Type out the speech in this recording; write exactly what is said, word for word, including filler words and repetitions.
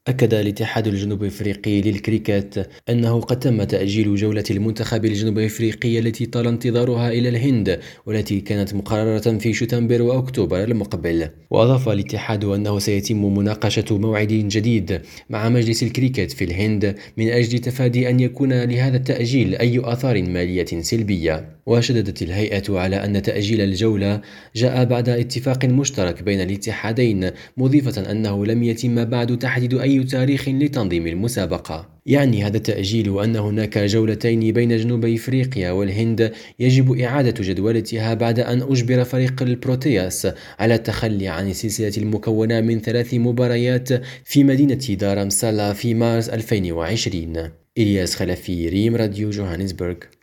أكد الاتحاد الجنوب أفريقي للكريكت أنه قد تم تأجيل جولة المنتخب الجنوب أفريقي التي طال انتظارها إلى الهند، والتي كانت مقررة في شتنبر وأكتوبر المقبل. وأضاف الاتحاد أنه سيتم مناقشة موعد جديد مع مجلس الكريكت في الهند من أجل تفادي أن يكون لهذا التأجيل أي آثار مالية سلبية. وشددت الهيئة على أن تأجيل الجولة جاء بعد اتفاق مشترك بين الاتحادين، مضيفة أنه لم يتم بعد تحديد أي تاريخ لتنظيم المسابقة. يعني هذا التأجيل أن هناك جولتين بين جنوب إفريقيا والهند يجب إعادة جدولتها بعد أن أجبر فريق البروتياس على التخلي عن السلسلة المكونة من ثلاث مباريات في مدينة دارمسالا في مارس ألفين وعشرين. إلياس خلفي، ريم راديو، جوهانسبرغ.